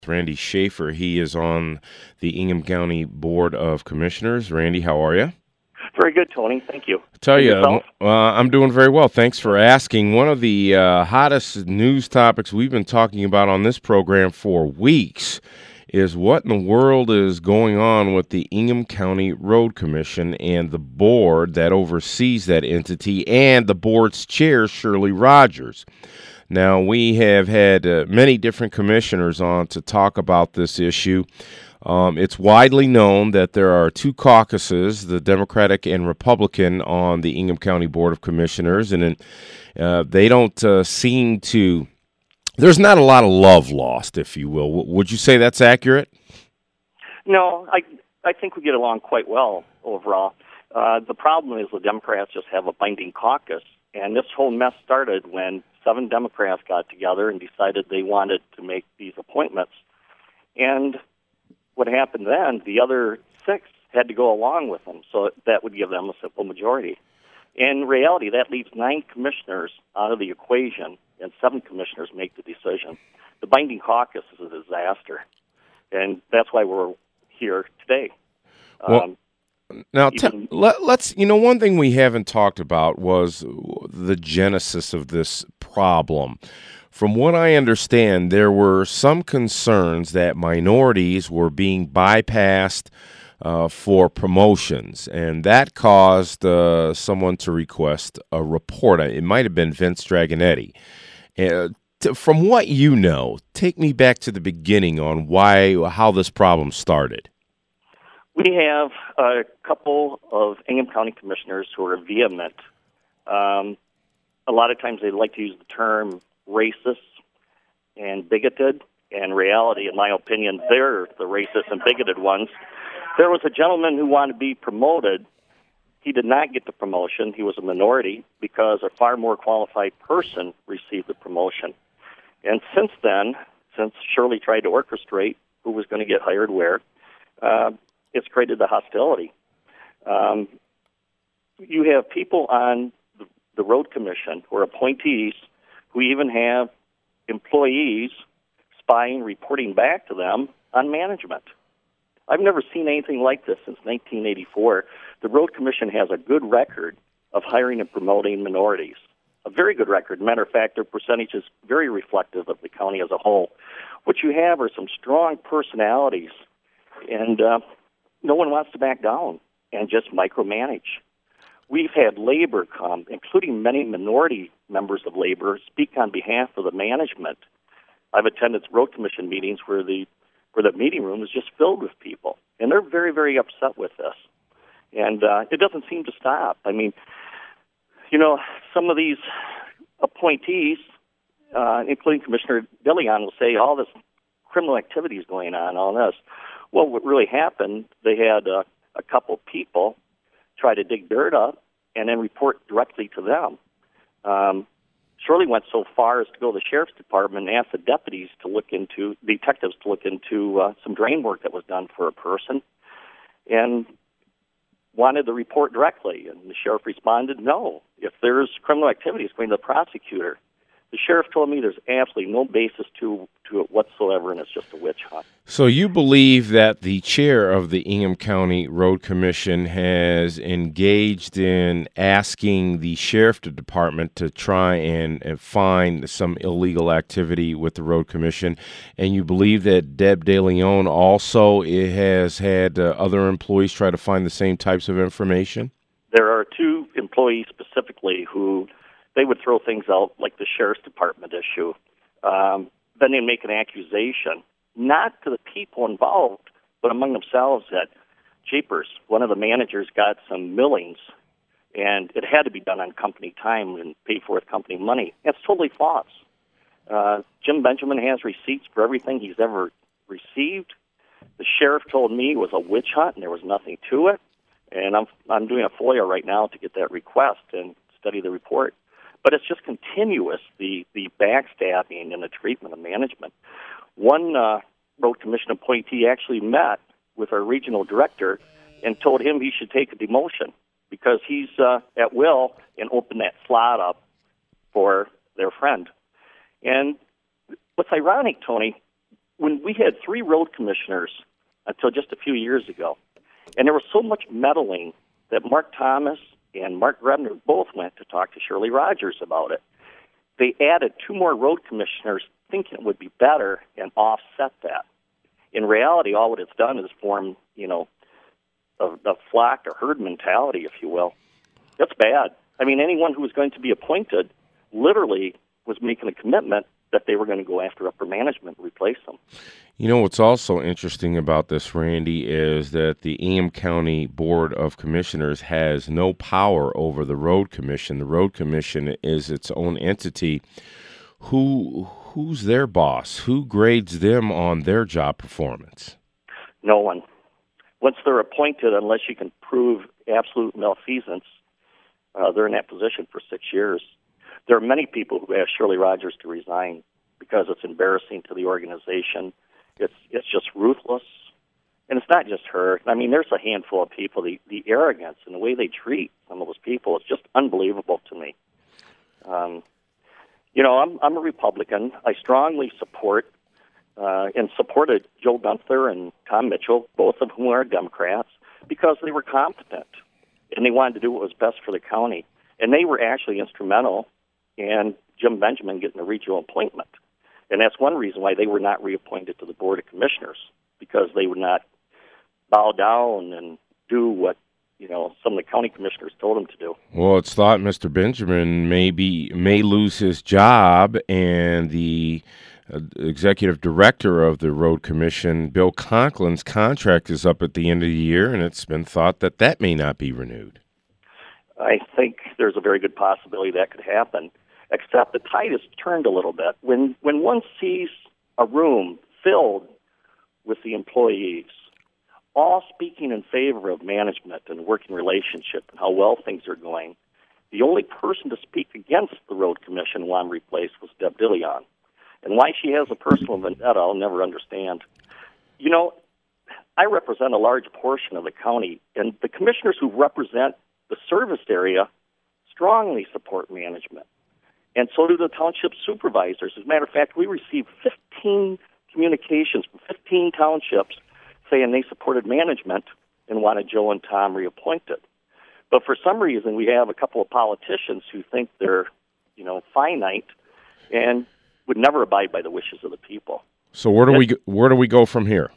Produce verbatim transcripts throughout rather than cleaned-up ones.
Randy Schaefer. He is on the Ingham County Board of Commissioners. Randy, how are you? Very good, Tony. Thank you. Tell And you, yourself? uh, I'm doing very well. Thanks for asking. One of the uh, hottest news topics we've been talking about on this program for weeks is what in the world is going on with the Ingham County Road Commission and the board that oversees that entity and the board's chair, Shirley Rogers. Now, we have had uh, many different commissioners on to talk about this issue. Um, it's widely known that there are two caucuses, the Democratic and Republican, on the Ingham County Board of Commissioners, and uh, they don't uh, seem to, there's not a lot of love lost, if you will. W- would you say that's accurate? No, I I think we get along quite well overall. Uh, the problem is the Democrats just have a binding caucus, and this whole mess started when seven Democrats got together and decided they wanted to make these appointments. And what happened then, the other six had to go along with them, so that would give them a simple majority. In reality, that leaves nine commissioners out of the equation, and seven commissioners make the decision. The binding caucus is a disaster, and that's why we're here today. Well, um, now, even, te- let, let's, you know, one thing we haven't talked about was the genesis of this problem. From what I understand, there were some concerns that minorities were being bypassed uh, for promotions, and that caused uh, someone to request a report. It might have been Vince Dragonetti. Uh, t- from what you know, take me back to the beginning on why, how this problem started. we have a couple of Ingham County commissioners who are vehement. Um, a lot of times they like to use the term racist and bigoted. In reality, in my opinion, they're the racist and bigoted ones. There was a gentleman who wanted to be promoted. He did not get the promotion. He was a minority because a far more qualified person received the promotion. And since then, since Shirley tried to orchestrate who was going to get hired where, uh, it's created the hostility. Um, you have people on the, the road commission who are appointees who even have employees spying, reporting back to them on management. I've never seen anything like this since nineteen eighty-four. The road commission has a good record of hiring and promoting minorities. A very good record. Matter of fact, their percentage is very reflective of the county as a whole. What you have are some strong personalities, and uh, no one wants to back down and just micromanage. We've had labor come, including many minority members of labor, speak on behalf of the management. I've attended road commission meetings where the where the meeting room is just filled with people, and they're very, very upset with this. And uh, it doesn't seem to stop. I mean, you know, some of these appointees, uh, including Commissioner DeLeon, will say all this criminal activity is going on, all this. Well, what really happened, they had uh, a couple people try to dig dirt up and then report directly to them. Um, Shirley went so far as to go to the sheriff's department and ask the deputies to look into, detectives to look into uh, some drain work that was done for a person, and wanted the report directly. And the sheriff responded, no, if there's criminal activity, it's going to the prosecutor. The sheriff told me there's absolutely no basis to, to it whatsoever, and it's just a witch hunt. So you believe that the chair of the Ingham County Road Commission has engaged in asking the sheriff department to try and, and find some illegal activity with the road commission, and you believe that Deb DeLeon also has had uh, other employees try to find the same types of information? There are two employees specifically who they would throw things out like the sheriff's department issue. Um, then they'd make an accusation, not to the people involved, but among themselves that, jeepers, one of the managers got some millings, and it had to be done on company time and paid for with company money. That's totally false. Uh, Jim Benjamin has receipts for everything he's ever received. The sheriff told me it was a witch hunt and there was nothing to it, and I'm I'm doing a FOIA right now to get that request and study the report. But it's just continuous, the, the backstabbing and the treatment of management. One uh, road commission appointee actually met with our regional director and told him he should take a demotion because he's uh, at will and open that slot up for their friend. And what's ironic, Tony, when we had three road commissioners until just a few years ago, and there was so much meddling that Mark Thomas and Mark Grebner both went to talk to Shirley Rogers about it. They added two more road commissioners thinking it would be better and offset that. In reality, all what it's done is form, you know, a, a flock or herd mentality, if you will. That's bad. I mean, anyone who was going to be appointed literally was making a commitment that they were going to go after upper management and replace them. You know, what's also interesting about this, Randy, is that the Ingham County Board of Commissioners has no power over the Road Commission. The Road Commission is its own entity. Who Who's their boss? Who grades them on their job performance? No one. Once they're appointed, unless you can prove absolute malfeasance, uh, they're in that position for six years. There are many people who ask Shirley Rogers to resign because it's embarrassing to the organization. It's it's just ruthless. And it's not just her. I mean, there's a handful of people. The, the arrogance and the way they treat some of those people is just unbelievable to me. Um, you know, I'm, I'm a Republican. I strongly support uh, and supported Joe Gunther and Tom Mitchell, both of whom are Democrats, because they were competent and they wanted to do what was best for the county. And they were actually instrumental in Jim Benjamin getting a regional appointment. And that's one reason why they were not reappointed to the Board of Commissioners, because they would not bow down and do what, you know, some of the county commissioners told them to do. Well, it's thought Mister Benjamin may be, may lose his job, and the uh, executive director of the Road Commission, Bill Conklin's contract is up at the end of the year, and it's been thought that that may not be renewed. I think there's a very good possibility that could happen, except the tide has turned a little bit. When when one sees a room filled with the employees, all speaking in favor of management and working relationship and how well things are going, the only person to speak against the Road Commission while I'm replaced was Deb Dilleon. And why she has a personal vendetta, I'll never understand. You know, I represent a large portion of the county, and the commissioners who represent the service area strongly support management. And so do the township supervisors. As a matter of fact, we received fifteen communications from fifteen townships saying they supported management and wanted Joe and Tom reappointed. But for some reason, we have a couple of politicians who think they're, you know, finite and would never abide by the wishes of the people. So where do we go, where do we go from here?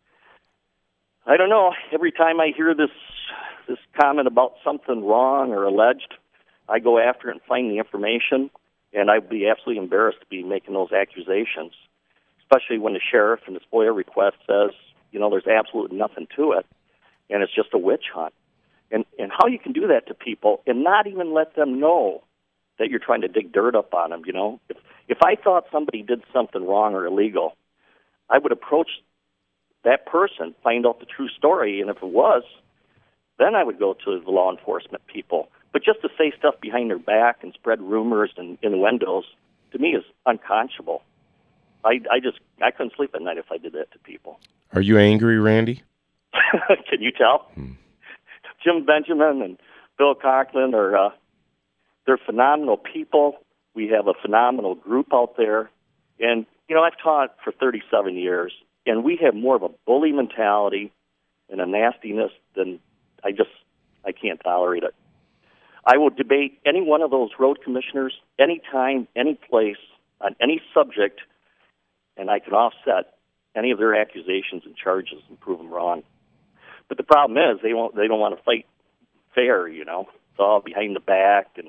I don't know. Every time I hear this this comment about something wrong or alleged, I go after it and find the information, and I'd be absolutely embarrassed to be making those accusations, especially when the sheriff in his FOIA request says, you know, there's absolutely nothing to it, and it's just a witch hunt. And and how you can do that to people and not even let them know that you're trying to dig dirt up on them, you know? If, if I thought somebody did something wrong or illegal, I would approach that person, find out the true story, and if it was, then I would go to the law enforcement people. But just to say stuff behind their back and spread rumors and innuendos, to me, is unconscionable. I, I just, I couldn't sleep at night if I did that to people. Are you angry, Randy? Can you tell? Hmm. Jim Benjamin and Bill Conklin are, uh, they're phenomenal people. We have a phenomenal group out there. And, you know, I've taught for thirty-seven years, and we have more of a bully mentality and a nastiness than I just, I can't tolerate it. I will debate any one of those road commissioners, anytime, any place, on any subject, and I can offset any of their accusations and charges and prove them wrong. But the problem is they won't. They don't want to fight fair. You know, it's all behind the back and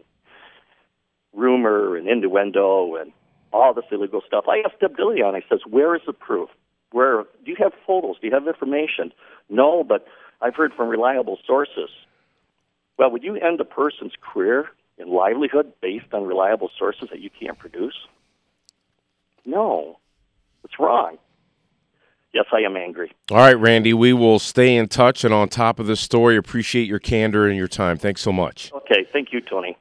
rumor and innuendo and all this illegal stuff. I asked Deb Dilleon. I says, "Where is the proof? Where do you have photos? Do you have information?" No, but I've heard from reliable sources. Well, would you end a person's career and livelihood based on reliable sources that you can't produce? No, it's wrong. Yes, I am angry. All right, Randy, we will stay in touch and on top of this story. Appreciate your candor and your time. Thanks so much. Okay, thank you, Tony.